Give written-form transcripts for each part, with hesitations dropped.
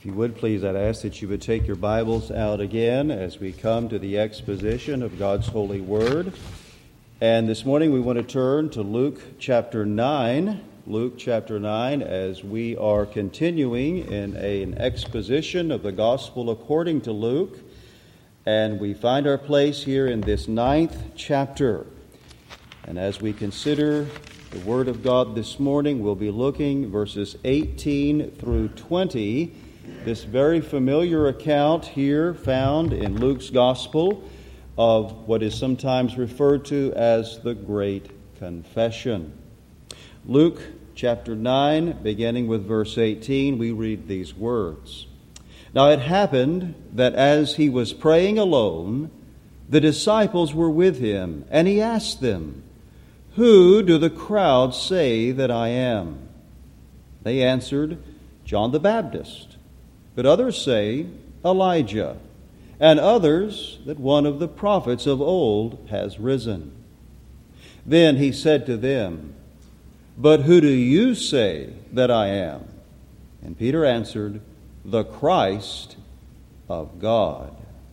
you would please, I'd ask that you would take your Bibles out again as we come to the exposition of God's holy word. And this morning we want to turn to Luke chapter 9. Luke chapter 9, as we are continuing in an exposition of the gospel according to Luke. And we find our place here in this 9th chapter. And as we consider the Word of God this morning, we'll be looking verses 18 through 20. This very familiar account here found in Luke's Gospel of what is sometimes referred to as the Great Confession. Luke chapter 9, beginning with verse 18, we read these words. Now it happened that as he was praying alone, the disciples were with him, and he asked them, "Who do the crowds say that I am?" They answered, "John the Baptist. But others say, Elijah, and others that one of the prophets of old has risen." Then he said to them, "But who do you say that I am?" And Peter answered, "The Christ of God."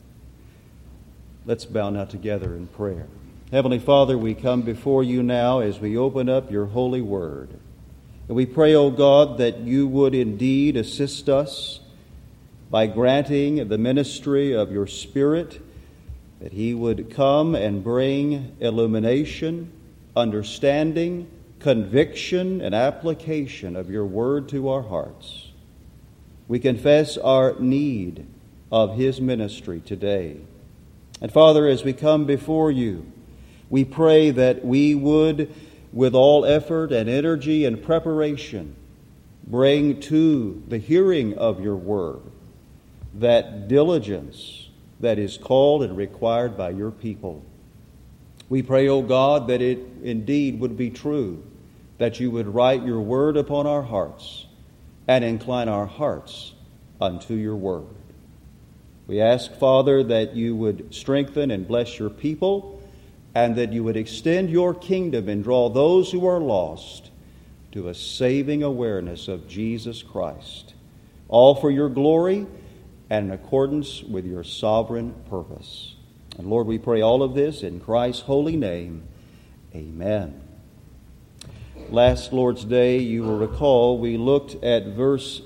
Let's bow now together in prayer. Heavenly Father, we come before you now as we open up your holy word. And we pray, O God, that you would indeed assist us by granting the ministry of your Spirit, that he would come and bring illumination, understanding, conviction, and application of your word to our hearts. We confess our need of his ministry today. And Father, as we come before you, we pray that we would, with all effort and energy and preparation, bring to the hearing of your word that diligence that is called and required by your people. We pray, O God, that it indeed would be true, that you would write your word upon our hearts and incline our hearts unto your word. We ask, Father, that you would strengthen and bless your people, and that you would extend your kingdom and draw those who are lost to a saving awareness of Jesus Christ, all for your glory and in accordance with your sovereign purpose. And Lord, we pray all of this in Christ's holy name. Amen. Last Lord's Day, you will recall, we looked at verse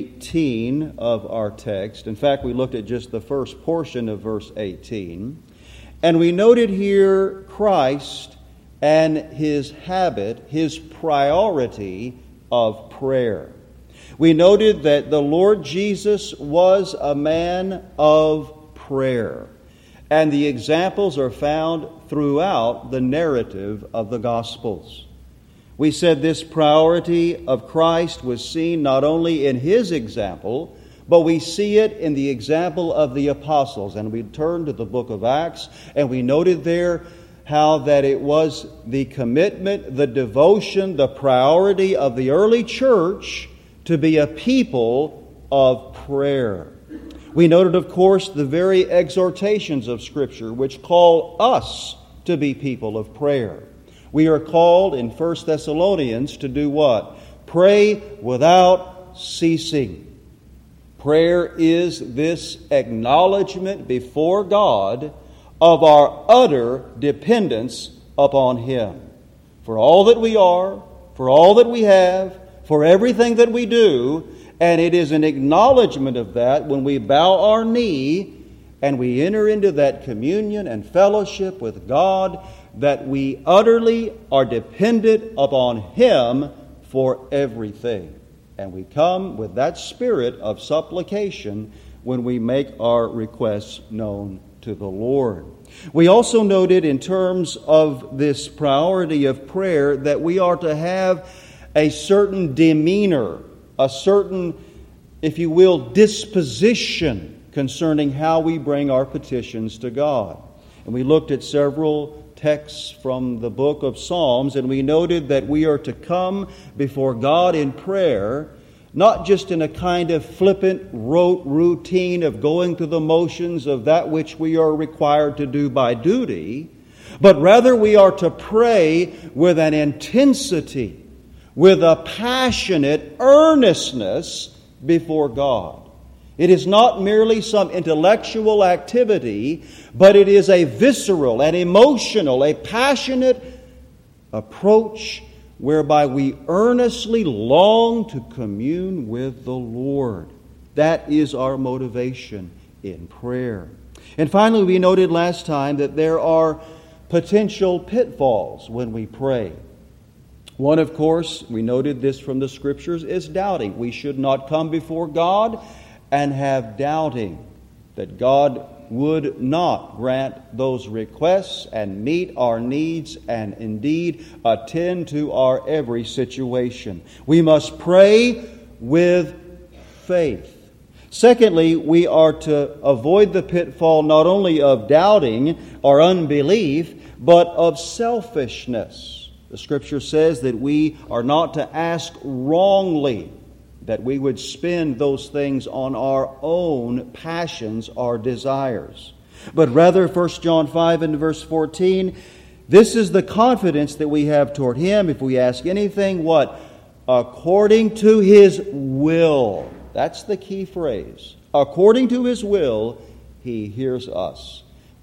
18 of our text. In fact, we looked at just the first portion of verse 18. And we noted here Christ and his habit, his priority of prayer. We noted that the Lord Jesus was a man of prayer. And the examples are found throughout the narrative of the Gospels. We said this priority of Christ was seen not only in his example, but we see it in the example of the apostles. And we turned to the book of Acts, and we noted there how that it was the commitment, the devotion, the priority of the early church to be a people of prayer. We noted, of course, the very exhortations of Scripture which call us to be people of prayer. We are called in 1 Thessalonians to do what? Pray without ceasing. Prayer is this acknowledgement before God of our utter dependence upon him. For all that we are, for all that we have, for everything that we do, and it is an acknowledgement of that when we bow our knee and we enter into that communion and fellowship with God, that we utterly are dependent upon him for everything. And we come with that spirit of supplication when we make our requests known to the Lord. We also noted in terms of this priority of prayer that we are to have a certain demeanor, a certain, if you will, disposition concerning how we bring our petitions to God. And we looked at several texts from the book of Psalms, and we noted that we are to come before God in prayer, not just in a kind of flippant, rote routine of going through the motions of that which we are required to do by duty, but rather we are to pray with an intensity, with a passionate earnestness before God. It is not merely some intellectual activity, but it is a visceral, an emotional, a passionate approach whereby we earnestly long to commune with the Lord. That is our motivation in prayer. And finally, we noted last time that there are potential pitfalls when we pray. One, of course, we noted this from the Scriptures, is doubting. We should not come before God and have doubting that God would not grant those requests and meet our needs and indeed attend to our every situation. We must pray with faith. Secondly, we are to avoid the pitfall not only of doubting or unbelief, but of selfishness. The Scripture says that we are not to ask wrongly, that we would spend those things on our own passions or desires. But rather, 1 John 5 and verse 14, this is the confidence that we have toward Him if we ask anything, what? According to His will. That's the key phrase. According to His will, He hears us.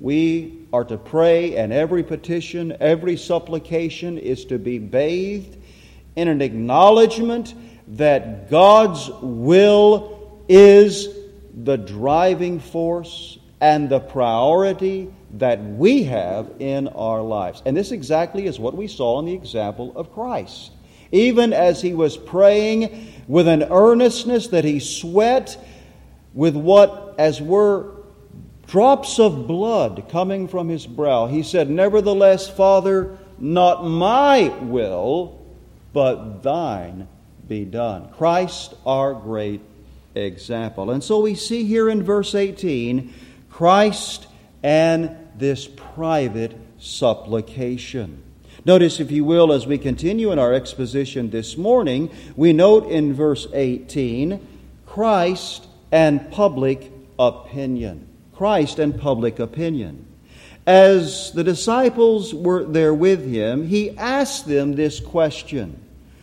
We are to pray, and every petition, every supplication is to be bathed in an acknowledgement that God's will is the driving force and the priority that we have in our lives. And this exactly is what we saw in the example of Christ. Even as He was praying with an earnestness that He sweat with what, as were drops of blood coming from His brow, He said, "Nevertheless, Father, not my will, but Thine be done." Christ, our great example. And so we see here in verse 18, Christ and this private supplication. Notice, if you will, as we continue in our exposition this morning, we note in verse 18, Christ and public opinion. Christ and public opinion. As the disciples were there with Him, He asked them this question: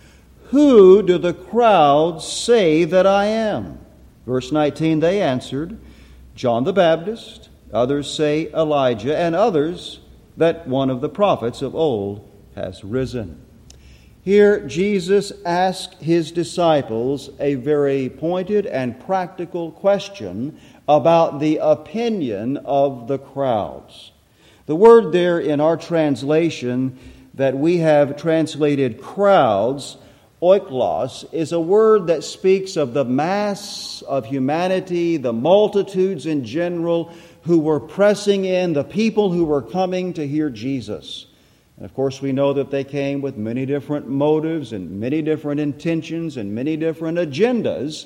"Who do the crowds say that I am?" Verse 19, they answered, "John the Baptist, others say Elijah, and others that one of the prophets of old has risen." Here Jesus asked His disciples a very pointed and practical question about the opinion of the crowds. The word there in our translation that we have translated crowds, oiklos, is a word that speaks of the mass of humanity, the multitudes in general who were pressing in, the people who were coming to hear Jesus. And of course, we know that they came with many different motives and many different intentions and many different agendas.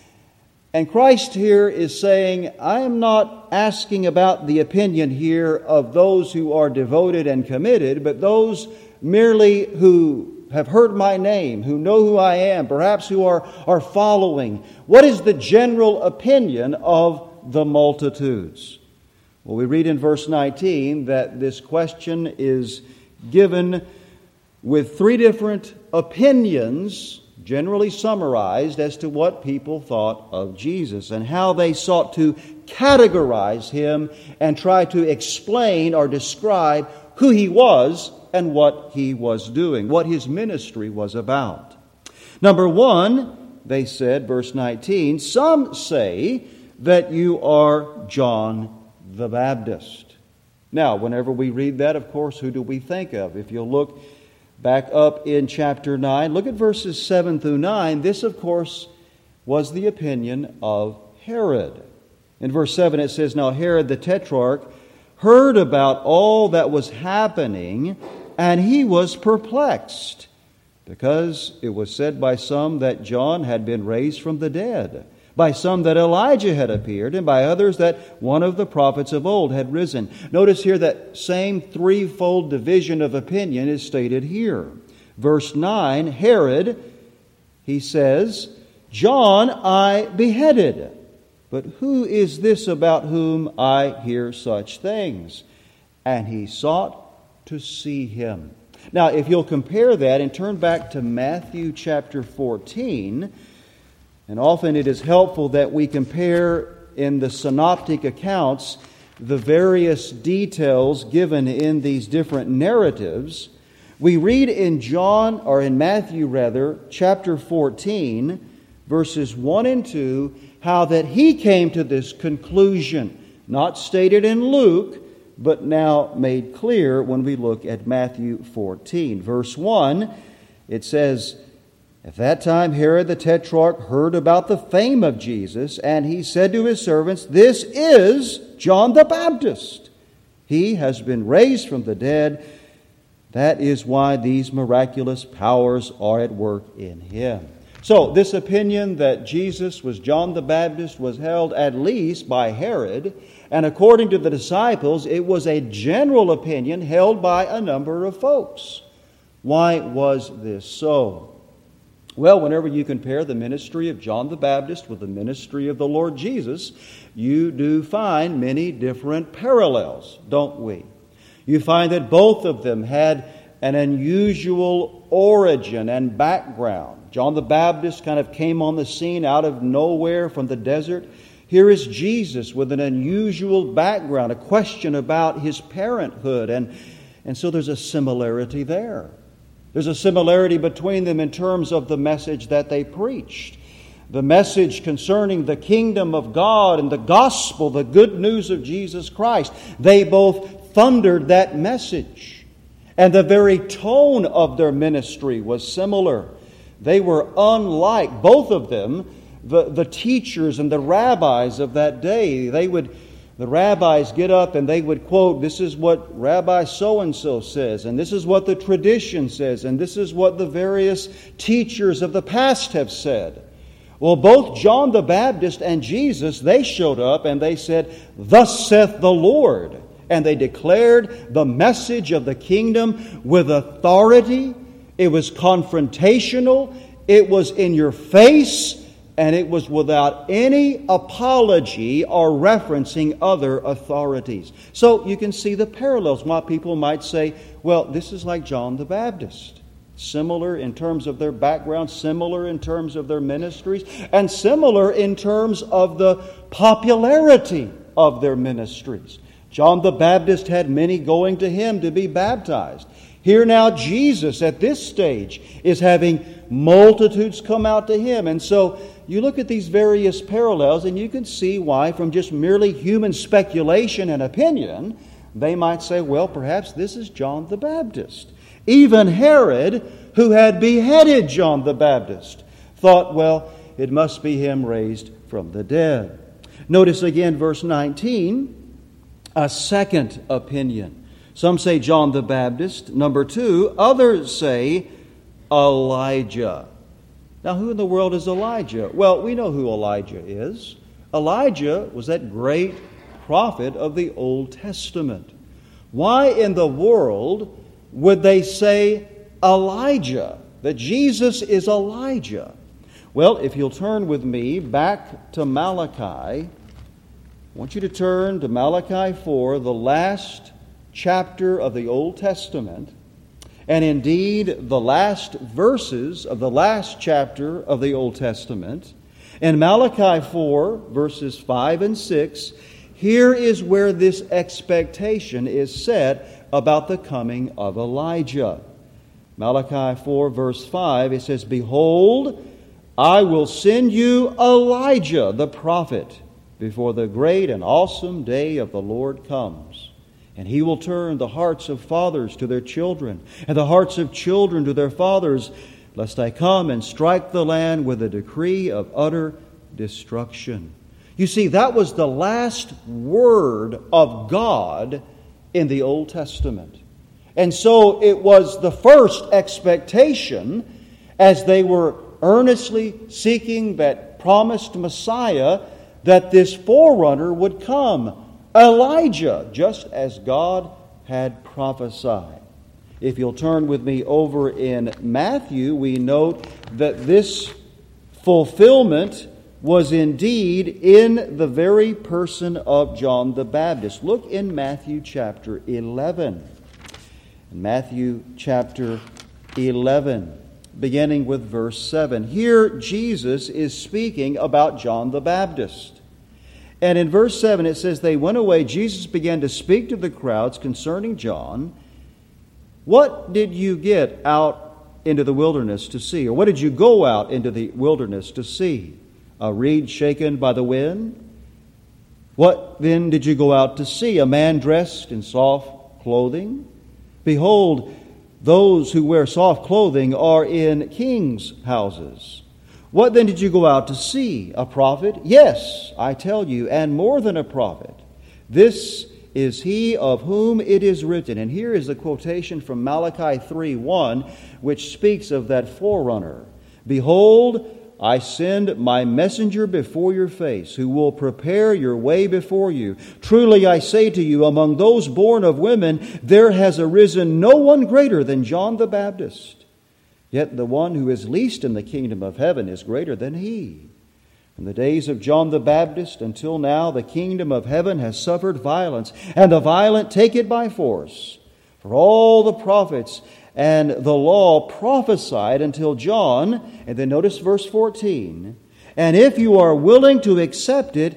And Christ here is saying, I am not asking about the opinion here of those who are devoted and committed, but those merely who have heard my name, who know who I am, perhaps who are following. What is the general opinion of the multitudes? Well, we read in verse 19 that this question is given with three different opinions, generally summarized as to what people thought of Jesus and how they sought to categorize Him and try to explain or describe who He was and what He was doing, what His ministry was about. Number one, they said, verse 19, some say that you are John the Baptist. Now, whenever we read that, of course, who do we think of? If you'll look back up in chapter 9, look at verses 7 through 9. This, of course, was the opinion of Herod. In verse 7 it says, "Now Herod the Tetrarch heard about all that was happening, and he was perplexed, because it was said by some that John had been raised from the dead, by some that Elijah had appeared, and by others that one of the prophets of old had risen." Notice here that same threefold division of opinion is stated here. Verse 9, Herod, he says, "John I beheaded, but who is this about whom I hear such things?" And he sought to see him. Now, if you'll compare that and turn back to Matthew chapter 14, And often it is helpful that we compare in the synoptic accounts the various details given in these different narratives. We read in Matthew chapter 14, verses 1 and 2, how that he came to this conclusion, not stated in Luke, but now made clear when we look at Matthew 14. Verse 1, it says, "At that time Herod the Tetrarch heard about the fame of Jesus, and he said to his servants, 'This is John the Baptist. He has been raised from the dead. That is why these miraculous powers are at work in him.'" So this opinion that Jesus was John the Baptist was held at least by Herod, and according to the disciples, it was a general opinion held by a number of folks. Why was this so? Well, whenever you compare the ministry of John the Baptist with the ministry of the Lord Jesus, you do find many different parallels, don't we? You find that both of them had an unusual origin and background. John the Baptist kind of came on the scene out of nowhere from the desert. Here is Jesus with an unusual background, a question about his parenthood, and so there's a similarity there. There's a similarity between them in terms of the message that they preached. The message concerning the kingdom of God and the gospel, the good news of Jesus Christ. They both thundered that message. And the very tone of their ministry was similar. They were unlike, both of them, the teachers and the rabbis of that day. The rabbis get up and they would quote, "This is what Rabbi so-and-so says, and this is what the tradition says, and this is what the various teachers of the past have said." Well, both John the Baptist and Jesus, they showed up and they said, "Thus saith the Lord." And they declared the message of the kingdom with authority. It was confrontational. It was in your face. And it was without any apology or referencing other authorities. So you can see the parallels. Why people might say, well, this is like John the Baptist. Similar in terms of their background, similar in terms of their ministries, and similar in terms of the popularity of their ministries. John the Baptist had many going to him to be baptized. Here now Jesus at this stage is having multitudes come out to him. And so you look at these various parallels and you can see why from just merely human speculation and opinion, they might say, well, perhaps this is John the Baptist. Even Herod, who had beheaded John the Baptist, thought, well, it must be him raised from the dead. Notice again verse 19, a second opinion. Some say John the Baptist. Number 2, others say Elijah. Now, who in the world is Elijah? Well, we know who Elijah is. Elijah was that great prophet of the Old Testament. Why in the world would they say Elijah, that Jesus is Elijah? Well, if you'll turn with me back to Malachi, I want you to turn to Malachi 4, the last chapter of the Old Testament, and indeed the last verses of the last chapter of the Old Testament. In Malachi 4, verses 5 and 6, here is where this expectation is set about the coming of Elijah. Malachi 4, verse 5, it says, "Behold, I will send you Elijah the prophet before the great and awesome day of the Lord comes. And he will turn the hearts of fathers to their children, and the hearts of children to their fathers, lest I come and strike the land with a decree of utter destruction." You see, that was the last word of God in the Old Testament. And so it was the first expectation as they were earnestly seeking that promised Messiah that this forerunner would come, Elijah, just as God had prophesied. If you'll turn with me over in Matthew, we note that this fulfillment was indeed in the very person of John the Baptist. Look in Matthew chapter 11. In Matthew chapter 11, beginning with verse 7. Here Jesus is speaking about John the Baptist. And in verse 7 it says, "They went away. Jesus began to speak to the crowds concerning John. What did you get out into the wilderness to see? Or what did you go out into the wilderness to see? A reed shaken by the wind? What then did you go out to see? A man dressed in soft clothing? Behold, those who wear soft clothing are in kings' houses. What then did you go out to see? A prophet? Yes, I tell you, and more than a prophet. This is he of whom it is written." And here is the quotation from Malachi 3:1, which speaks of that forerunner. "Behold, I send my messenger before your face, who will prepare your way before you. Truly I say to you, among those born of women, there has arisen no one greater than John the Baptist. Yet the one who is least in the kingdom of heaven is greater than he. From the days of John the Baptist until now, the kingdom of heaven has suffered violence, and the violent take it by force. For all the prophets and the law prophesied until John," and then notice verse 14, "and if you are willing to accept it,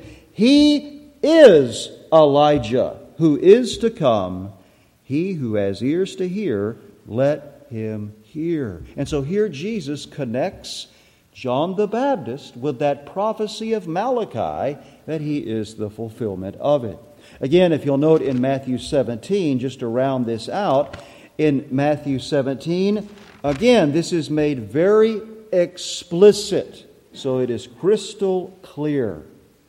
he is Elijah who is to come. He who has ears to hear, let him hear." And so here Jesus connects John the Baptist with that prophecy of Malachi, that he is the fulfillment of it. Again, if you'll note in Matthew 17, just to round this out, in Matthew 17, again, this is made very explicit, so it is crystal clear.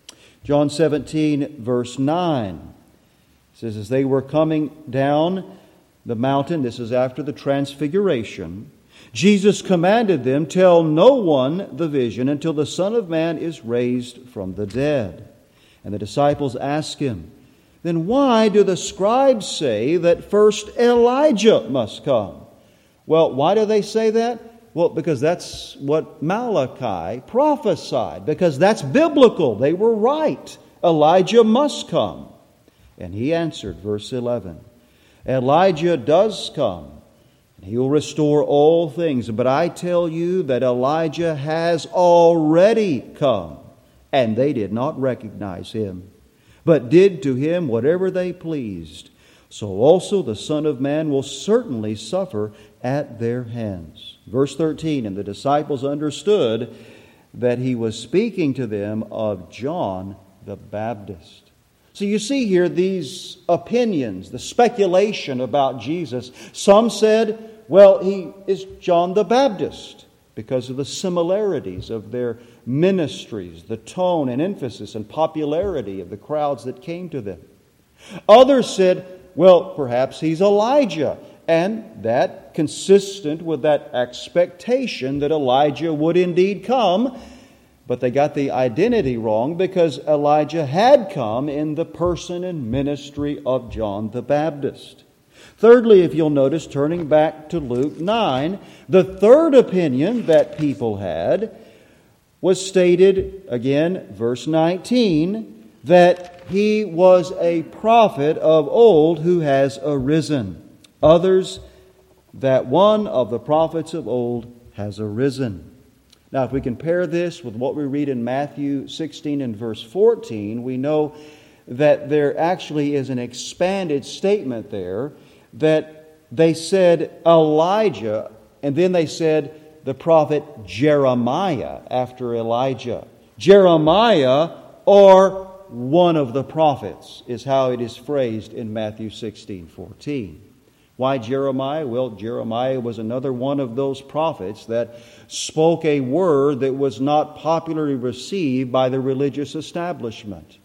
John 17, verse 9, says, "As they were coming down the mountain," this is after the transfiguration, "Jesus commanded them, 'Tell no one the vision until the Son of Man is raised from the dead.' And the disciples asked him, 'Then why do the scribes say that first Elijah must come?'" Well, why do they say that? Well, because that's what Malachi prophesied, because that's biblical. They were right. Elijah must come. And he answered, verse 11, "Elijah does come, and he will restore all things. But I tell you that Elijah has already come, and they did not recognize him, but did to him whatever they pleased. So also the Son of Man will certainly suffer at their hands." Verse 13, "And the disciples understood that he was speaking to them of John the Baptist." So you see here these opinions, the speculation about Jesus. Some said, well, he is John the Baptist because of the similarities of their ministries, the tone and emphasis and popularity of the crowds that came to them. Others said, well, perhaps he's Elijah, and that consistent with that expectation that Elijah would indeed come. But they got the identity wrong, because Elijah had come in the person and ministry of John the Baptist. Thirdly, if you'll notice, turning back to Luke 9, the third opinion that people had was stated, again, verse 19, that he was a prophet of old who has arisen. Others, that one of the prophets of old has arisen. Now, if we compare this with what we read in Matthew 16 and verse 14, we know that there actually is an expanded statement there, that they said Elijah, and then they said the prophet Jeremiah after Elijah. Jeremiah, or one of the prophets, is how it is phrased in Matthew 16:14. Why Jeremiah? Well, Jeremiah was another one of those prophets that spoke a word that was not popularly received by the religious establishment.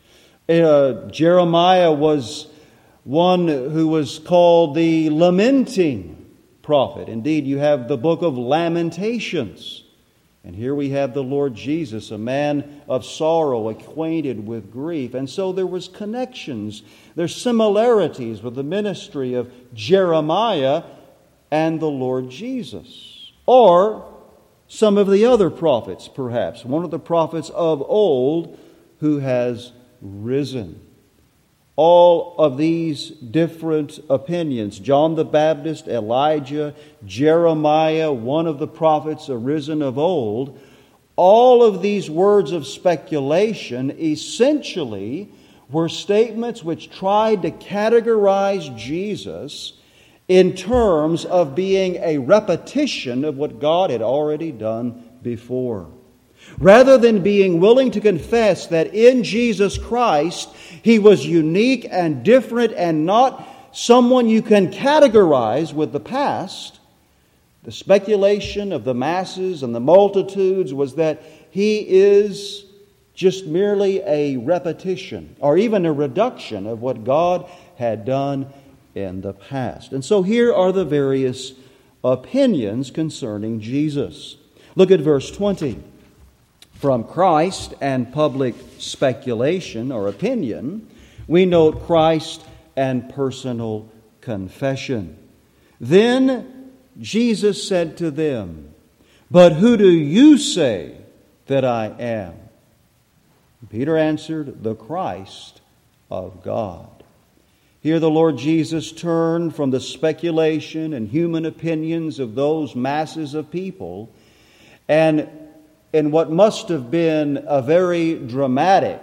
Jeremiah was one who was called the lamenting prophet. Indeed, you have the book of Lamentations. And here we have the Lord Jesus, a man of sorrow, acquainted with grief. And so there was connections. There's similarities with the ministry of Jeremiah and the Lord Jesus. Or some of the other prophets, perhaps. One of the prophets of old who has risen. all of these different opinions. John the Baptist, Elijah, Jeremiah, one of the prophets arisen of old. All of these words of speculation essentially were statements which tried to categorize Jesus in terms of being a repetition of what God had already done before. Rather than being willing to confess that in Jesus Christ He was unique and different and not someone you can categorize with the past, the speculation of the masses and the multitudes was that He is just merely a repetition or even a reduction of what God had done in the past. And so here are the various opinions concerning Jesus. Look at verse 20. From Christ and public speculation or opinion, we note Christ and personal confession. Then Jesus said to them, "But who do you say that I am?" Peter answered, "The Christ of God." Here the Lord Jesus turned from the speculation and human opinions of those masses of people, and in what must have been a very dramatic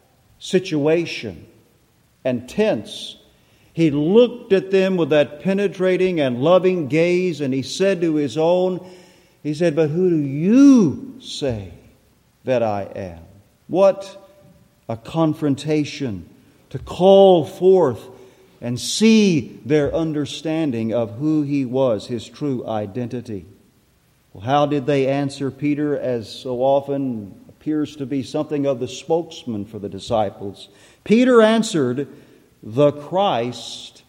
situation and tense, He looked at them with that penetrating and loving gaze, and He said to His own, He said, "But who do you say that I am?" What a confrontation to call forth and see their understanding of who He was, His true identity. Well, how did they answer Peter, as so often appears to be something of the spokesman for the disciples? Peter answered, "The Christ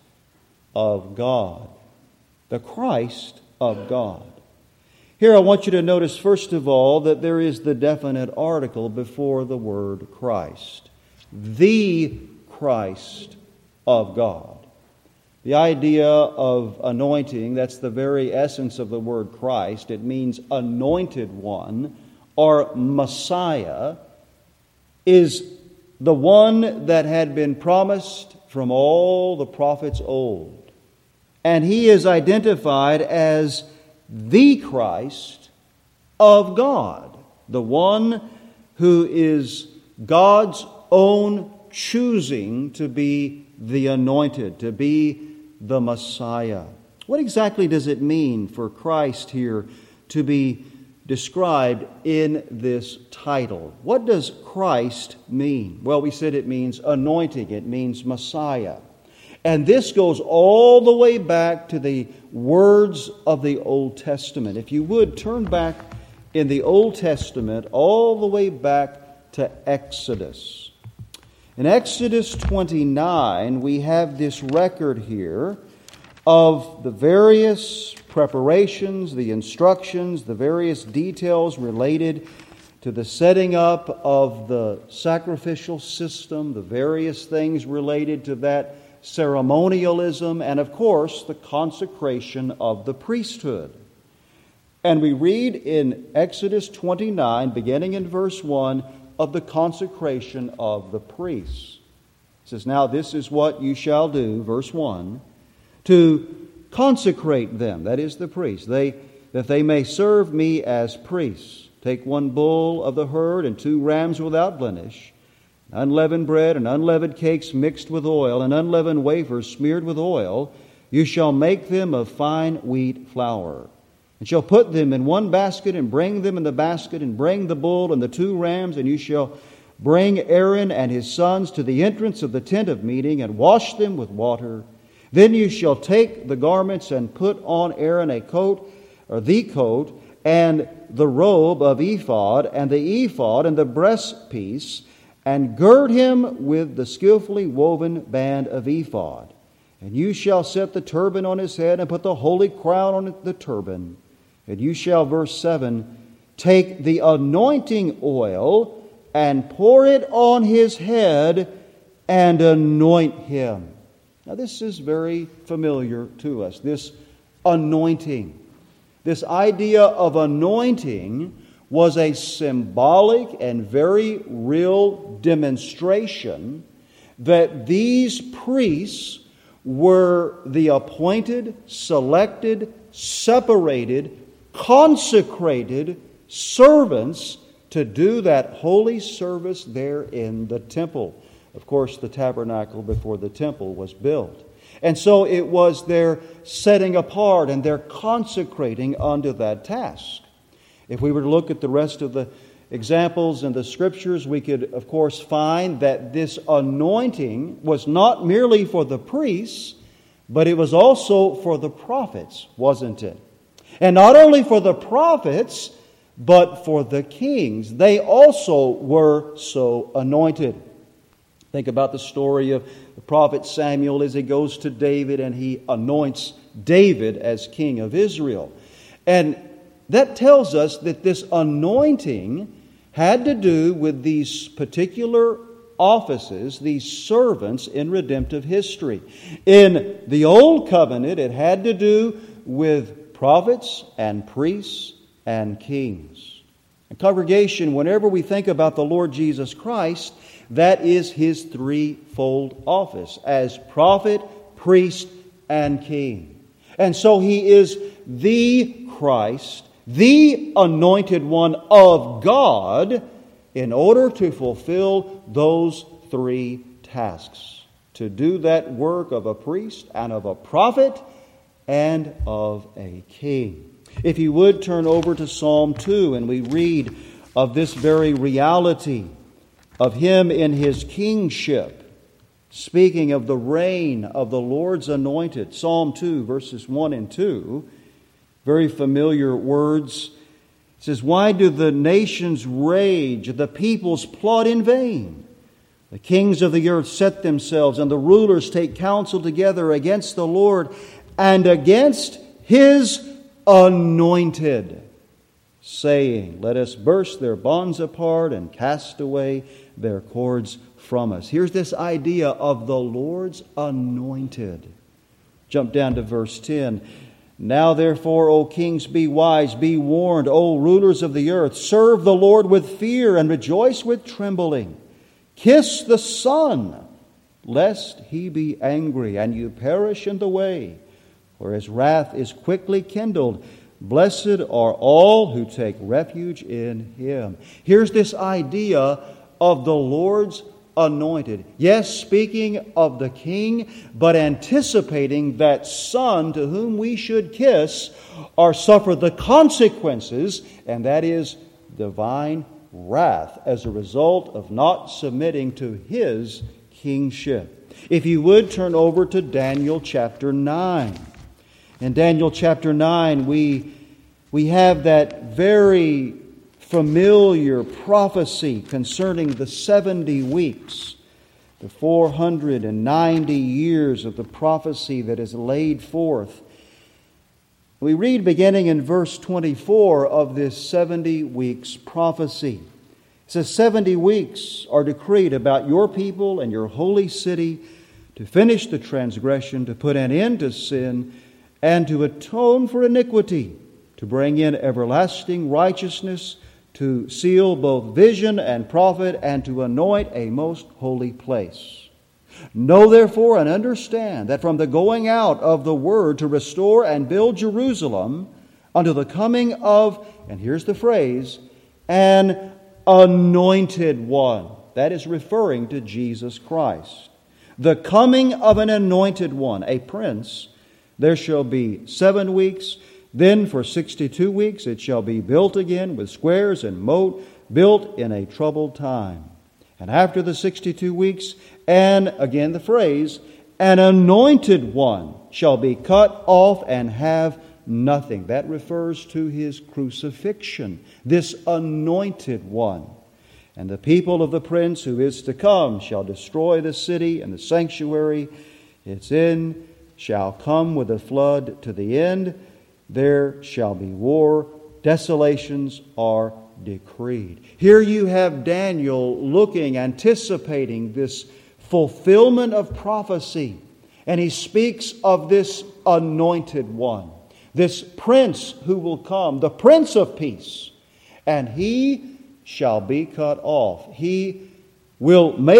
of God." The Christ of God. Here I want you to notice, first of all, that there is the definite article before the word Christ. The Christ of God. The idea of anointing, that's the very essence of the word Christ. It means anointed one or Messiah, is the one that had been promised from all the prophets old. And He is identified as the Christ of God, the one who is God's own choosing to be the anointed, to be the Messiah. What exactly does it mean for Christ here to be described in this title? What does Christ mean? Well, we said it means anointing. It means Messiah. And this goes all the way back to the words of the Old Testament. If you would, turn back in the Old Testament all the way back to Exodus. In Exodus 29, we have this record here of the various preparations, the instructions, the various details related to the setting up of the sacrificial system, the various things related to that ceremonialism, and of course the consecration of the priesthood. And we read in Exodus 29, beginning in verse 1, of the consecration of the priests. It says, "Now this is what you shall do," verse 1, "to consecrate them," that is the priests, "that they may serve me as priests. Take one bull of the herd and 2 rams without blemish, unleavened bread and unleavened cakes mixed with oil, and unleavened wafers smeared with oil. You shall make them of fine wheat flour, and shall put them in one basket, and bring them in the basket, and bring the bull and the 2 rams, and you shall bring Aaron and his sons to the entrance of the tent of meeting, and wash them with water. Then you shall take the garments and put on Aaron a coat, or the coat, and the robe of ephod, and the ephod, and the breastpiece, and gird him with the skillfully woven band of ephod. And you shall set the turban on his head, and put the holy crown on the turban. And you shall," verse 7, "take the anointing oil, and pour it on his head, and anoint him." Now this is very familiar to us, this anointing. This idea of anointing was a symbolic and very real demonstration that these priests were the appointed, selected, separated, consecrated servants to do that holy service there in the temple. Of course, the tabernacle before the temple was built. And so it was their setting apart and their consecrating unto that task. If we were to look at the rest of the examples in the Scriptures, we could, of course, find that this anointing was not merely for the priests, but it was also for the prophets, wasn't it? And not only for the prophets, but for the kings. They also were so anointed. Think about the story of the prophet Samuel as he goes to David and he anoints David as king of Israel. And that tells us that this anointing had to do with these particular offices, these servants in redemptive history. In the Old Covenant, it had to do with prophets and priests and kings. And congregation, whenever we think about the Lord Jesus Christ, that is His threefold office as prophet, priest, and king. And so He is the Christ, the anointed one of God, in order to fulfill those three tasks. To do that work of a priest and of a prophet and of a king. If you would turn over to Psalm 2 and we read of this very reality of Him in His kingship, speaking of the reign of the Lord's anointed. Psalm 2, verses 1 and 2, very familiar words. It says, "Why do the nations rage, the peoples plot in vain? The kings of the earth set themselves, and the rulers take counsel together against the Lord and against His anointed, saying, let us burst their bonds apart and cast away their cords from us." Here's this idea of the Lord's anointed. Jump down to verse 10. "Now therefore, O kings, be wise, be warned, O rulers of the earth. Serve the Lord with fear and rejoice with trembling. Kiss the Son, lest He be angry and you perish in the way, for His wrath is quickly kindled. Blessed are all who take refuge in Him." Here's this idea of the Lord's anointed. Yes, speaking of the King, but anticipating that Son to whom we should kiss or suffer the consequences, and that is divine wrath as a result of not submitting to His kingship. If you would turn over to Daniel chapter 9. In Daniel chapter 9, we have that very familiar prophecy concerning the 70 weeks, the 490 years of the prophecy that is laid forth. We read beginning in verse 24 of this 70 weeks prophecy. It says, 70 weeks are decreed about your people and your holy city to finish the transgression, to put an end to sin, and to atone for iniquity, to bring in everlasting righteousness, to seal both vision and prophet, and to anoint a most holy place. Know therefore and understand that from the going out of the word to restore and build Jerusalem unto the coming of, and here's the phrase, an anointed one. That is referring to Jesus Christ. The coming of an anointed one, a prince. There shall be 7 weeks. Then for 62 weeks it shall be built again with squares and moat, built in a troubled time. And after the 62 weeks, and again the phrase, an anointed one shall be cut off and have nothing. That refers to His crucifixion, this anointed one. And the people of the prince who is to come shall destroy the city and the sanctuary. Its end shall come with a flood to the end. There shall be war. Desolations are decreed. Here you have Daniel looking, anticipating this fulfillment of prophecy. And he speaks of this anointed one, this prince who will come, the Prince of Peace. And He shall be cut off. He will make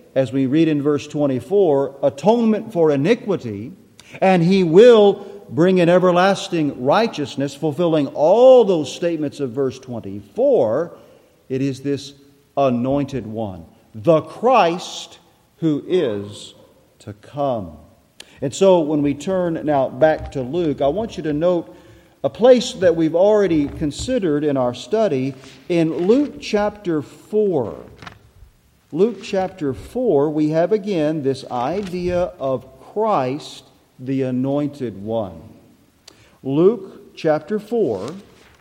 as we read in verse 24, atonement for iniquity, and He will bring in everlasting righteousness, fulfilling all those statements of verse 24, it is this anointed one, the Christ who is to come. And so when we turn now back to Luke, I want you to note a place that we've already considered in our study in Luke chapter 4. Luke chapter 4, we have again this idea of Christ, the Anointed One. Luke chapter 4,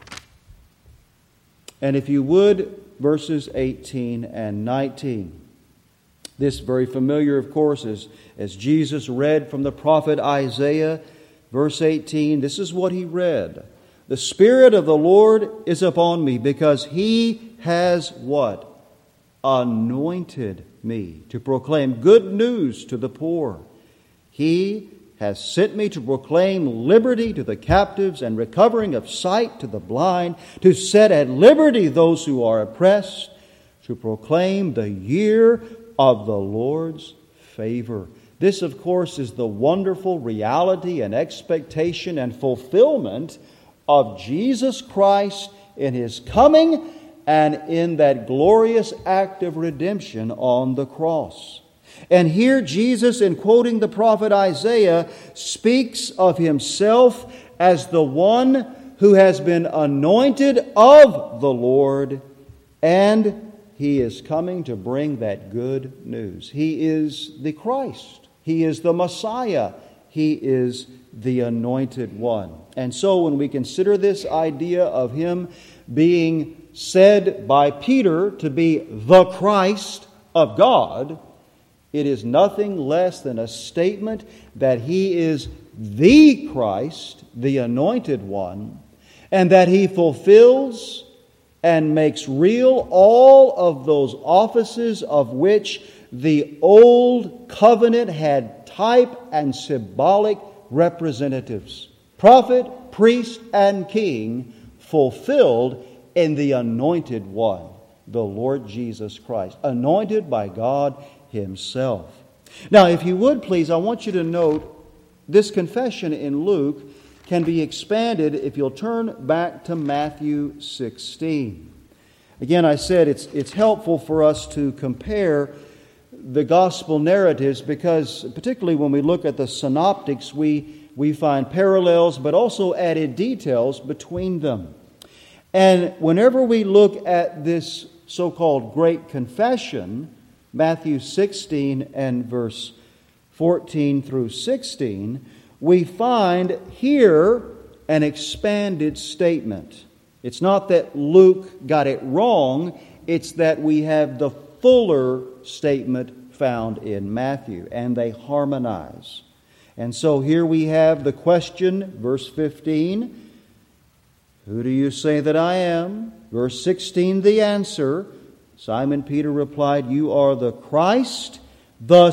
and if you would, verses 18 and 19. This very familiar, of course, as Jesus read from the prophet Isaiah, verse 18, this is what he read. The Spirit of the Lord is upon me, because He has what? Anointed me to proclaim good news to the poor. He has sent me to proclaim liberty to the captives and recovering of sight to the blind, to set at liberty those who are oppressed, to proclaim the year of the Lord's favor. This, of course, is the wonderful reality and expectation and fulfillment of Jesus Christ in His coming and in that glorious act of redemption on the cross. And here Jesus, in quoting the prophet Isaiah, speaks of Himself as the one who has been anointed of the Lord, and He is coming to bring that good news. He is the Christ. He is the Messiah. He is the Anointed One. And so when we consider this idea of Him being said by Peter to be the Christ of God, it is nothing less than a statement that He is the Christ, the Anointed One, and that He fulfills and makes real all of those offices of which the old covenant had type and symbolic representatives. Prophet, priest, and king fulfilled in the Anointed One, the Lord Jesus Christ, anointed by God Himself. Now, if you would please, I want you to note this confession in Luke can be expanded if you'll turn back to Matthew 16. Again, I said it's helpful for us to compare the gospel narratives because particularly when we look at the synoptics, we find parallels but also added details between them. And whenever we look at this so-called Great Confession, Matthew 16 and verse 14 through 16, we find here an expanded statement. It's not that Luke got it wrong, it's that we have the fuller statement found in Matthew, and they harmonize. And so here we have the question, verse 15, who do you say that I am? Verse 16, the answer, Simon Peter replied, you are the Christ, the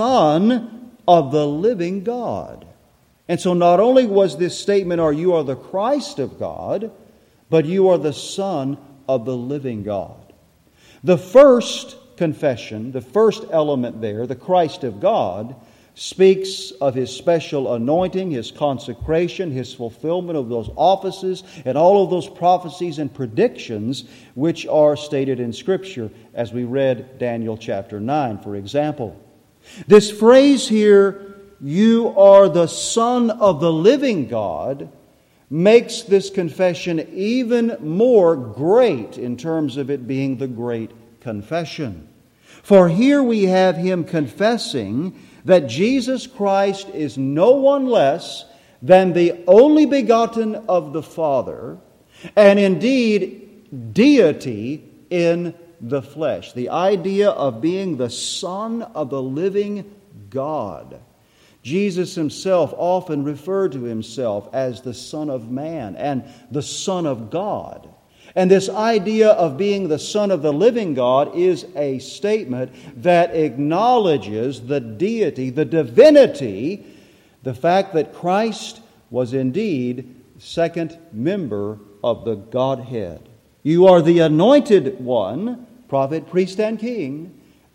Son of the living God. And so not only was this statement, or you are the Christ of God, but you are the Son of the living God. The first confession, the first element there, the Christ of God, speaks of His special anointing, His consecration, His fulfillment of those offices, and all of those prophecies and predictions which are stated in Scripture, as we read Daniel chapter 9, for example. This phrase here, you are the Son of the living God, makes this confession even more great in terms of it being the great confession. For here we have Him confessing that Jesus Christ is no one less than the only begotten of the Father, and indeed deity in the flesh. The idea of being the Son of the living God. Jesus Himself often referred to Himself as the Son of Man and the Son of God. And this idea of being the Son of the living God is a statement that acknowledges the deity, the divinity, the fact that Christ was indeed second member of the Godhead. You are the anointed one, prophet, priest, and king,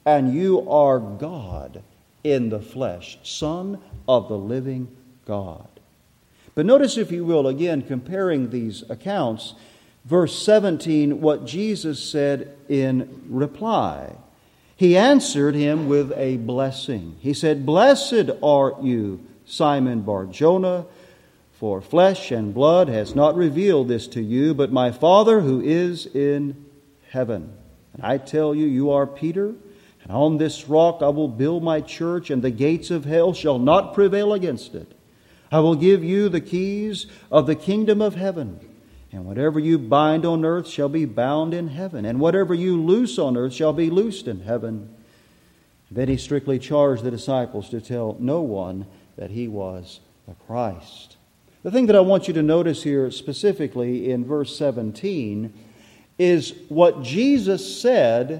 and you are God in the flesh, Son of the living God. But notice, if you will, again, comparing these accounts, verse 17, what Jesus said in reply. He answered him with a blessing. He said, "Blessed are you, Simon Bar-Jonah, for flesh and blood has not revealed this to you, but my Father who is in heaven. And I tell you, you are Peter, and on this rock I will build my church, and the gates of hell shall not prevail against it. I will give you the keys of the kingdom of heaven. And whatever you bind on earth shall be bound in heaven, and whatever you loose on earth shall be loosed in heaven." Then he strictly charged the disciples to tell no one that he was the Christ. The thing that I want you to notice here specifically in verse 17 is what Jesus said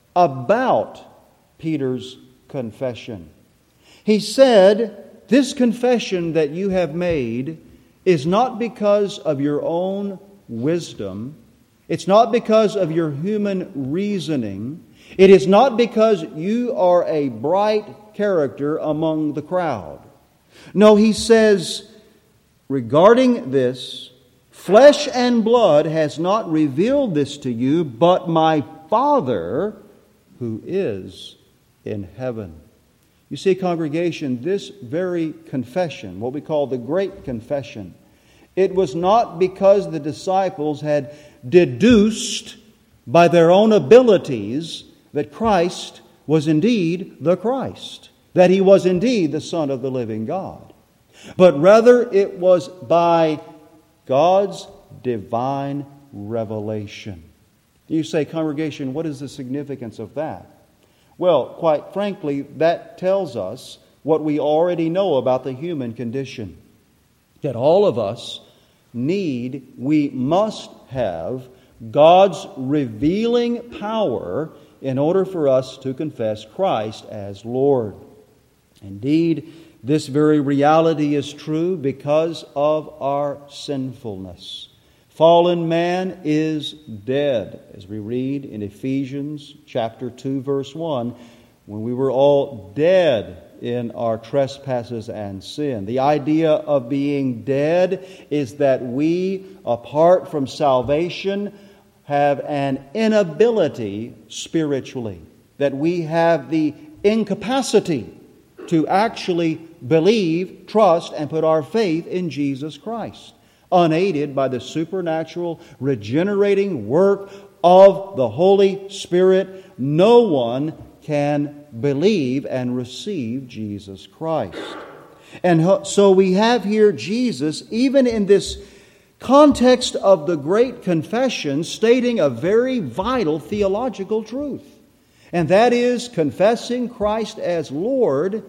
about Peter's confession. He said, "This confession that you have made is not because of your own wisdom. It's not because of your human reasoning. It is not because you are a bright character among the crowd. No," he says, "regarding this, flesh and blood has not revealed this to you, but my Father who is in heaven." You see, congregation, this very confession, what we call the Great Confession, it was not because the disciples had deduced by their own abilities that Christ was indeed the Christ, that He was indeed the Son of the living God, but rather it was by God's divine revelation. You say, congregation, what is the significance of that? Well, quite frankly, that tells us what we already know about the human condition. That all of us we must have God's revealing power in order for us to confess Christ as Lord. Indeed, this very reality is true because of our sinfulness. Fallen man is dead, as we read in Ephesians chapter 2, verse 1, when we were all dead in our trespasses and sin. The idea of being dead is that we, apart from salvation, have an inability spiritually, that we have the incapacity to actually believe, trust, and put our faith in Jesus Christ. Unaided by the supernatural, regenerating work of the Holy Spirit, no one can believe and receive Jesus Christ. And so we have here Jesus, even in this context of the Great Confession, stating a very vital theological truth. And that is, confessing Christ as Lord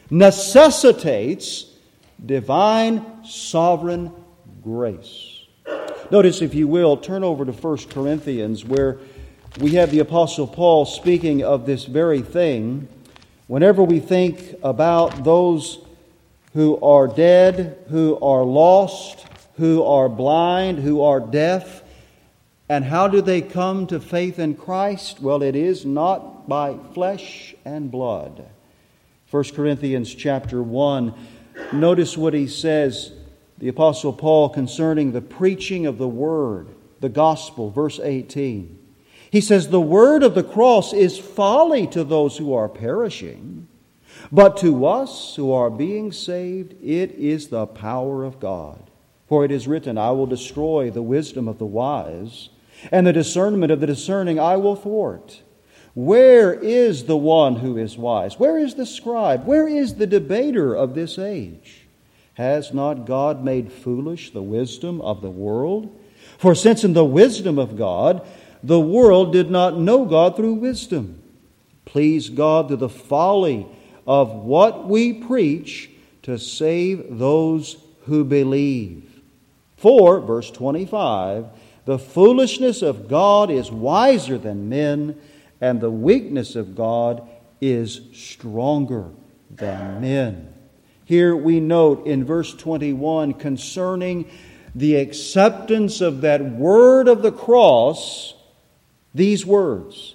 necessitates divine sovereign grace. Notice, if you will, turn over to 1 Corinthians, where we have the Apostle Paul speaking of this very thing. Whenever we think about those who are dead, who are lost, who are blind, who are deaf, and how do they come to faith in Christ? Well, it is not by flesh and blood. 1 Corinthians chapter 1, notice what he says, the Apostle Paul, concerning the preaching of the Word, the gospel, verse 18. He says, "The word of the cross is folly to those who are perishing, but to us who are being saved, it is the power of God. For it is written, I will destroy the wisdom of the wise, and the discernment of the discerning I will thwart. Where is the one who is wise? Where is the scribe? Where is the debater of this age? Has not God made foolish the wisdom of the world? For since in the wisdom of God, the world did not know God through wisdom, please God through the folly of what we preach to save those who believe. For," verse 25, "the foolishness of God is wiser than men, and the weakness of God is stronger than men." Here we note in verse 21 concerning the acceptance of that word of the cross, these words,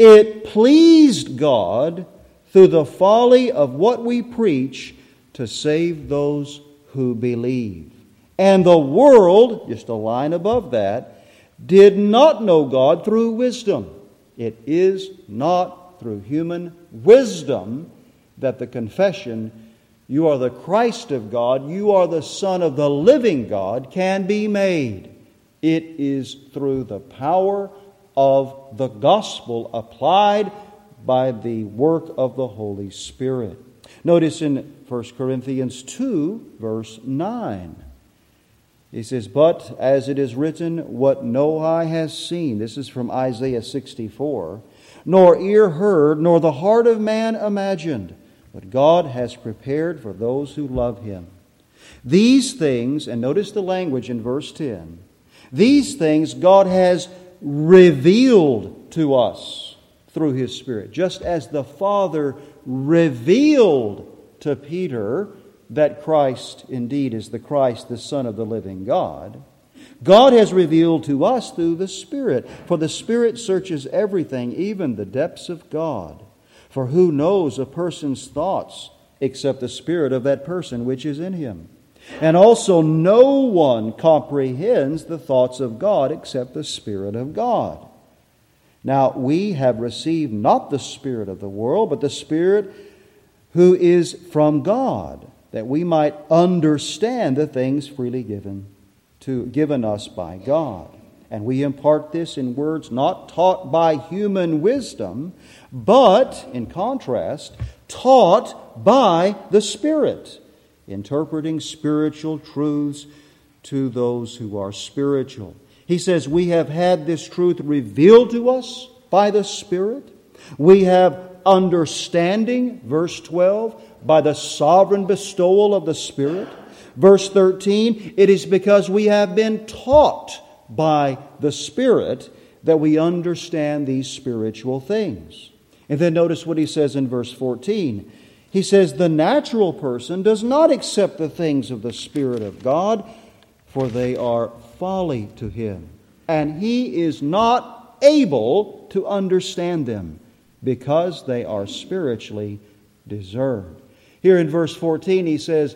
It pleased God through the folly of what we preach to save those who believe. And the world, just a line above that, did not know God through wisdom. It is not through human wisdom that the confession, "You are the Christ of God, you are the Son of the living God," can be made. It is through the power of the gospel applied by the work of the Holy Spirit. Notice in 1 Corinthians 2, verse 9. He says, "But as it is written, what no eye has seen," this is from Isaiah 64, "nor ear heard, nor the heart of man imagined, what God has prepared for those who love Him. These things," and notice the language in verse 10, "these things God has revealed to us through His Spirit." Just as the Father revealed to Peter that Christ indeed is the Christ, the Son of the living God, God has revealed to us through the Spirit. For the Spirit searches everything, even the depths of God. For who knows a person's thoughts except the spirit of that person which is in him? And also no one comprehends the thoughts of God except the Spirit of God. Now we have received not the spirit of the world, but the Spirit who is from God, that we might understand the things freely given us by God. And we impart this in words not taught by human wisdom, but, in contrast, taught by the Spirit, interpreting spiritual truths to those who are spiritual. He says we have had this truth revealed to us by the Spirit. We have understanding, verse 12, by the sovereign bestowal of the Spirit. Verse 13, it is because we have been taught by the Spirit that we understand these spiritual things. And then notice what he says in verse 14. He says, "The natural person does not accept the things of the Spirit of God, for they are folly to him, and he is not able to understand them, because they are spiritually discerned." Here in verse 14 he says,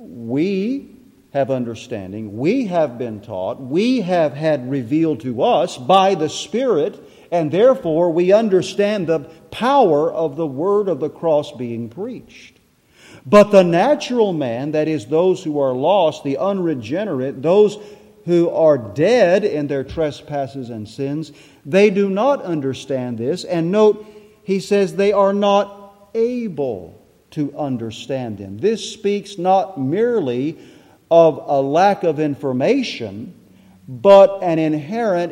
we have understanding, we have been taught, we have had revealed to us by the Spirit, and therefore we understand the power of the word of the cross being preached. But the natural man, that is those who are lost, the unregenerate, those who are dead in their trespasses and sins, they do not understand this. And note, he says they are not able to understand them. This speaks not merely of a lack of information, but an inherent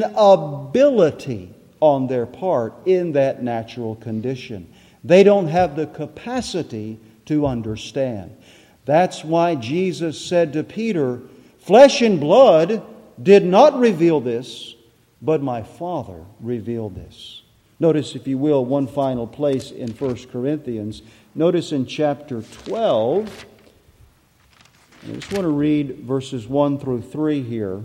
inability on their part in that natural condition. They don't have the capacity to understand. That's why Jesus said to Peter, "Flesh and blood did not reveal this, but my Father revealed this." Notice, if you will, one final place in 1 Corinthians. Notice in chapter 12, I just want to read verses 1 through 3 here.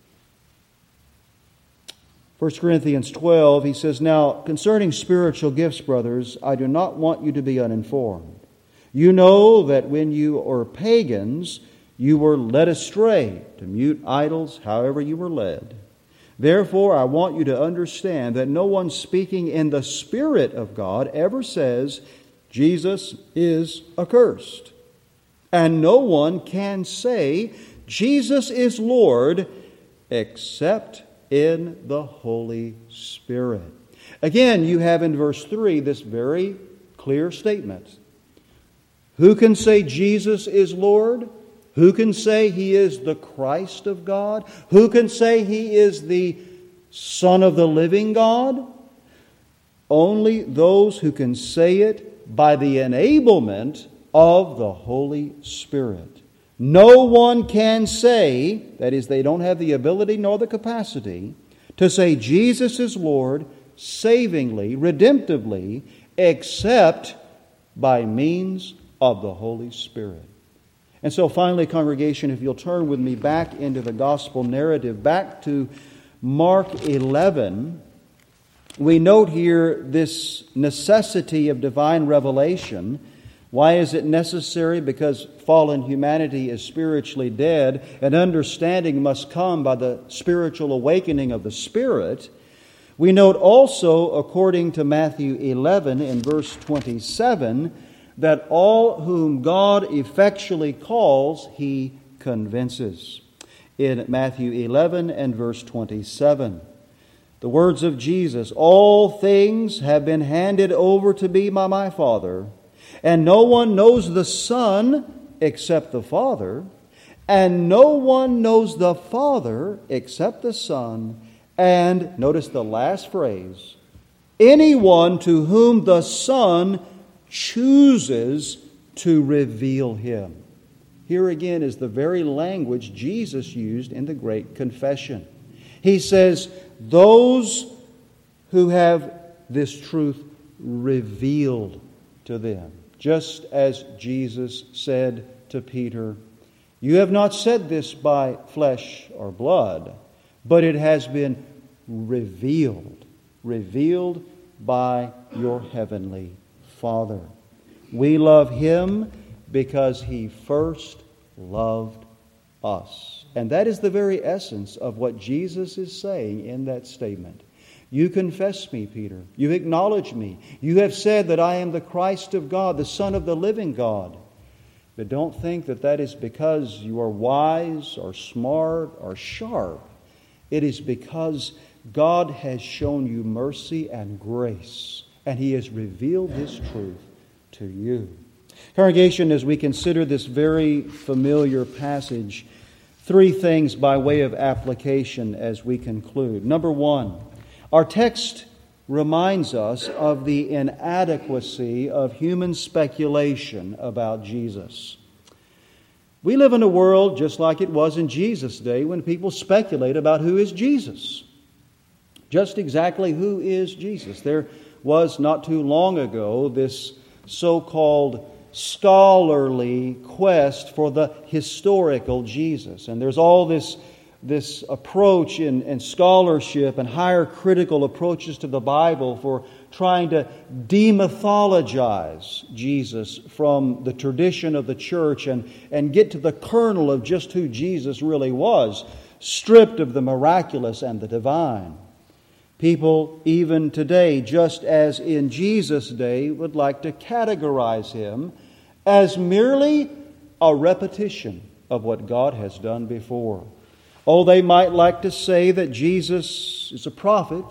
1 Corinthians 12, he says, "Now, concerning spiritual gifts, brothers, I do not want you to be uninformed. You know that when you were pagans, you were led astray to mute idols, however you were led. Therefore, I want you to understand that no one speaking in the Spirit of God ever says, 'Jesus is accursed.' And no one can say, 'Jesus is Lord,' except in the Holy Spirit." Again, you have in verse 3 this very clear statement. Who can say Jesus is Lord? Who can say He is the Christ of God? Who can say He is the Son of the living God? Only those who can say it by the enablement of the Holy Spirit. No one can say, that is, they don't have the ability nor the capacity, to say Jesus is Lord savingly, redemptively, except by means of the Holy Spirit. And so finally, congregation, if you'll turn with me back into the gospel narrative, back to Mark 11, We note here this necessity of divine revelation. Why is it necessary? Because fallen humanity is spiritually dead, and understanding must come by the spiritual awakening of the Spirit. We note also, according to Matthew 11 in verse 27, that all whom God effectually calls, He convinces. In Matthew 11 and verse 27, the words of Jesus, "All things have been handed over to me by my Father, and no one knows the Son except the Father, and no one knows the Father except the Son, and," notice the last phrase, "anyone to whom the Son chooses to reveal Him." Here again is the very language Jesus used in the Great Confession. He says, those who have this truth revealed to them. Just as Jesus said to Peter, "You have not said this by flesh or blood, but it has been revealed by your heavenly Father." We love Him because He first loved us. And that is the very essence of what Jesus is saying in that statement. You confess me, Peter. You acknowledge me. You have said that I am the Christ of God, the Son of the living God. But don't think that that is because you are wise or smart or sharp. It is because God has shown you mercy and grace, and He has revealed His truth to you. Congregation, as we consider this very familiar passage, three things by way of application as we conclude. Number one, our text reminds us of the inadequacy of human speculation about Jesus. We live in a world just like it was in Jesus' day when people speculate about who is Jesus. Just exactly who is Jesus? There was not too long ago this so-called scholarly quest for the historical Jesus. And there's all this approach in scholarship and higher critical approaches to the Bible for trying to demythologize Jesus from the tradition of the church and get to the kernel of just who Jesus really was, stripped of the miraculous and the divine. People, even today, just as in Jesus' day, would like to categorize Him as merely a repetition of what God has done before. Oh, they might like to say that Jesus is a prophet,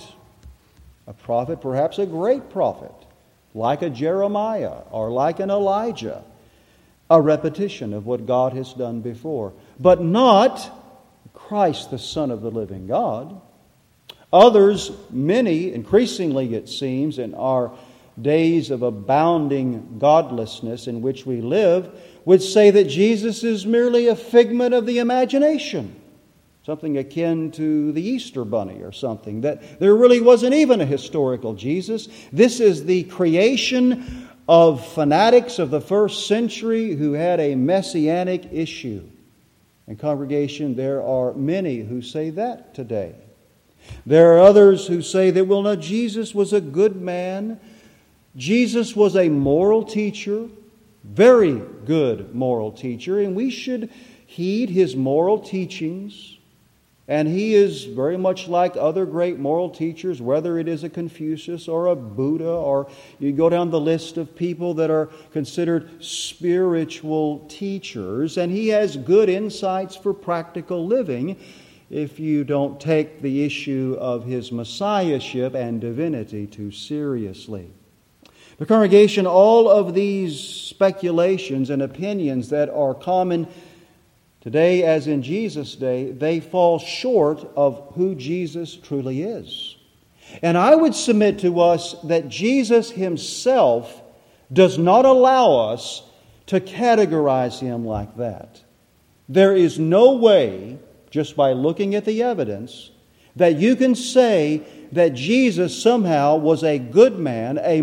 perhaps a great prophet, like a Jeremiah or like an Elijah, a repetition of what God has done before, but not Christ, the Son of the living God. Others, many, increasingly it seems, in our days of abounding godlessness in which we live, would say that Jesus is merely a figment of the imagination, something akin to the Easter Bunny or something, that there really wasn't even a historical Jesus. This is the creation of fanatics of the first century who had a messianic issue. And congregation, there are many who say that today. There are others who say that, well, no, Jesus was a good man. Jesus was a moral teacher, very good moral teacher, and we should heed His moral teachings. And He is very much like other great moral teachers, whether it is a Confucius or a Buddha, or you go down the list of people that are considered spiritual teachers, and He has good insights for practical living if you don't take the issue of His messiahship and divinity too seriously. The congregation, all of these speculations and opinions that are common today as in Jesus' day, they fall short of who Jesus truly is. And I would submit to us that Jesus Himself does not allow us to categorize Him like that. There is no way, just by looking at the evidence, that you can say that Jesus somehow was a good man, a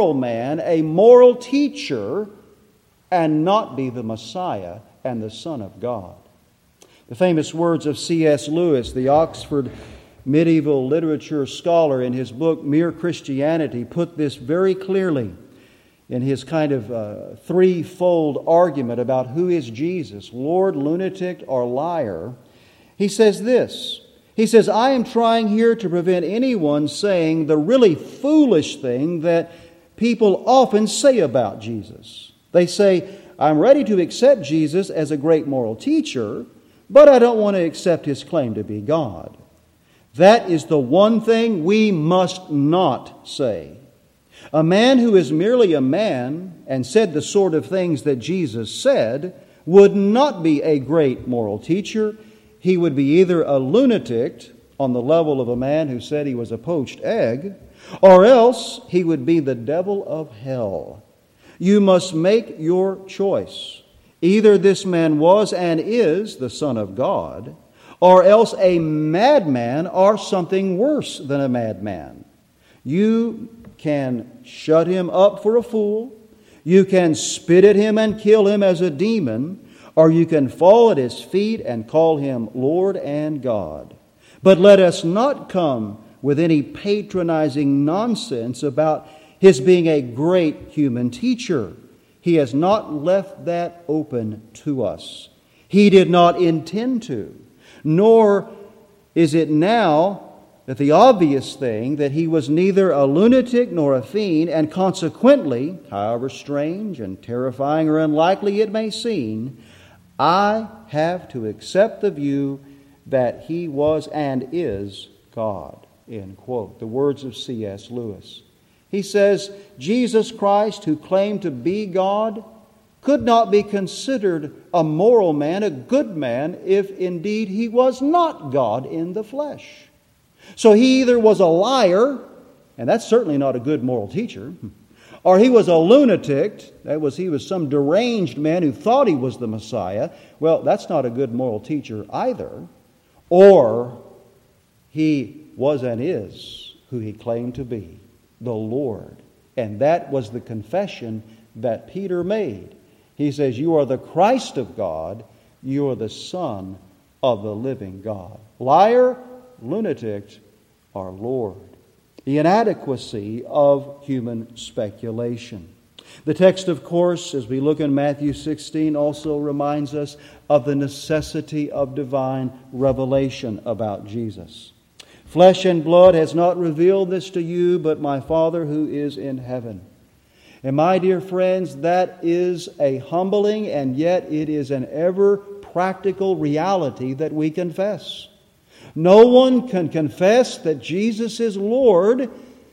moral teacher, and not be the Messiah and the Son of God. The famous words of C.S. Lewis, the Oxford medieval literature scholar, in his book Mere Christianity, put this very clearly in his kind of threefold argument about who is Jesus, Lord, lunatic, or liar. He says this. He says, I am trying here to prevent anyone saying the really foolish thing that people often say about Jesus. They say, I'm ready to accept Jesus as a great moral teacher, but I don't want to accept His claim to be God. That is the one thing we must not say. A man who is merely a man and said the sort of things that Jesus said would not be a great moral teacher. He would be either a lunatic on the level of a man who said he was a poached egg, or else he would be the devil of hell. You must make your choice. Either this man was and is the Son of God, or else a madman or something worse than a madman. You can shut him up for a fool, you can spit at him and kill him as a demon, or you can fall at his feet and call him Lord and God. But let us not come with any patronizing nonsense about his being a great human teacher. He has not left that open to us. He did not intend to. Nor is it now that the obvious thing that he was neither a lunatic nor a fiend, and consequently, however strange and terrifying or unlikely it may seem, I have to accept the view that he was and is God. End quote. The words of C.S. Lewis. He says, Jesus Christ, who claimed to be God, could not be considered a moral man, a good man, if indeed he was not God in the flesh. So he either was a liar, and that's certainly not a good moral teacher, or he was a lunatic, that was, he was some deranged man who thought he was the Messiah. Well, that's not a good moral teacher either. Or he was and is who he claimed to be, the Lord. And that was the confession that Peter made. He says, you are the Christ of God, you are the Son of the living God. Liar, lunatic, or Lord. The inadequacy of human speculation. The text, of course, as we look in Matthew 16, also reminds us of the necessity of divine revelation about Jesus. Flesh and blood has not revealed this to you, but my Father who is in heaven. And my dear friends, that is a humbling, and yet it is an ever practical reality that we confess. No one can confess that Jesus is Lord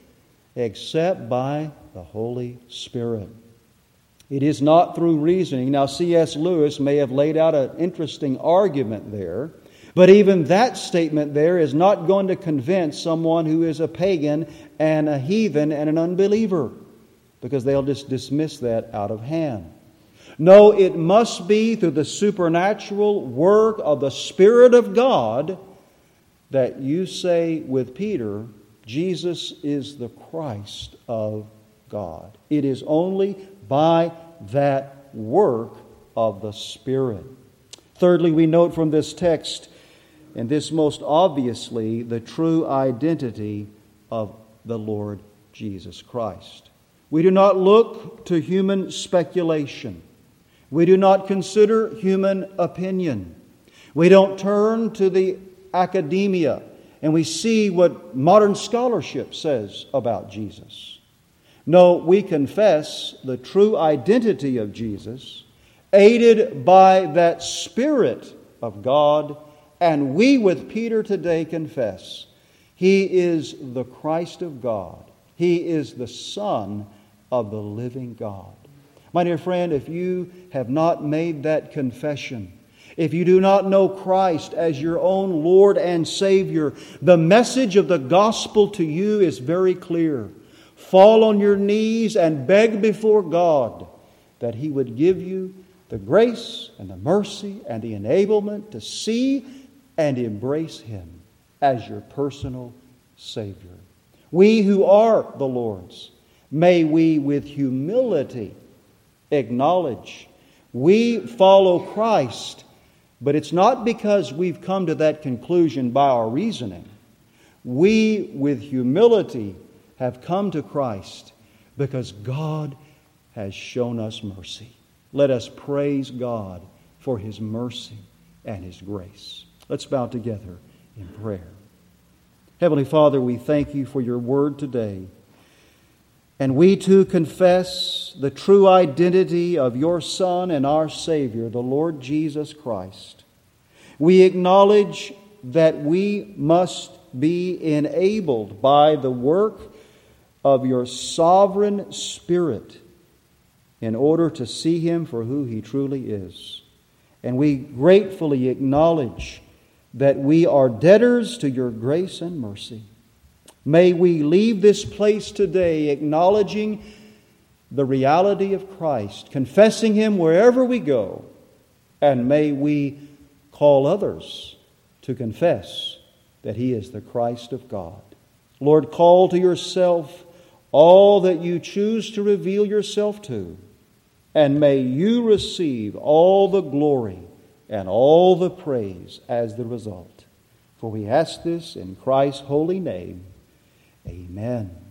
except by the Holy Spirit. It is not through reasoning. Now, C.S. Lewis may have laid out an interesting argument there, but even that statement there is not going to convince someone who is a pagan and a heathen and an unbeliever, because they'll just dismiss that out of hand. No, it must be through the supernatural work of the Spirit of God that you say with Peter, Jesus is the Christ of God. It is only by that work of the Spirit. Thirdly, we note from this text, and this most obviously, the true identity of the Lord Jesus Christ. We do not look to human speculation. We do not consider human opinion. We don't turn to the academia and we see what modern scholarship says about Jesus. No, we confess the true identity of Jesus, aided by that Spirit of God, and we with Peter today confess He is the Christ of God. He is the Son of the living God. My dear friend, if you have not made that confession, if you do not know Christ as your own Lord and Savior, the message of the gospel to you is very clear. Fall on your knees and beg before God that He would give you the grace and the mercy and the enablement to see and embrace Him as your personal Savior. We who are the Lord's, may we with humility acknowledge we follow Christ, but it's not because we've come to that conclusion by our reasoning. we with humility have come to Christ because God has shown us mercy. Let us praise God for His mercy and His grace. Let's bow together in prayer. Heavenly Father, we thank You for Your word today. And we too confess the true identity of Your Son and our Savior, the Lord Jesus Christ. We acknowledge that we must be enabled by the work of Your sovereign Spirit in order to see Him for who He truly is. And we gratefully acknowledge that we are debtors to Your grace and mercy. May we leave this place today acknowledging the reality of Christ, confessing Him wherever we go, and may we call others to confess that He is the Christ of God. Lord, call to Yourself all that You choose to reveal Yourself to, and may You receive all the glory and all the praise as the result. For we ask this in Christ's holy name. Amen.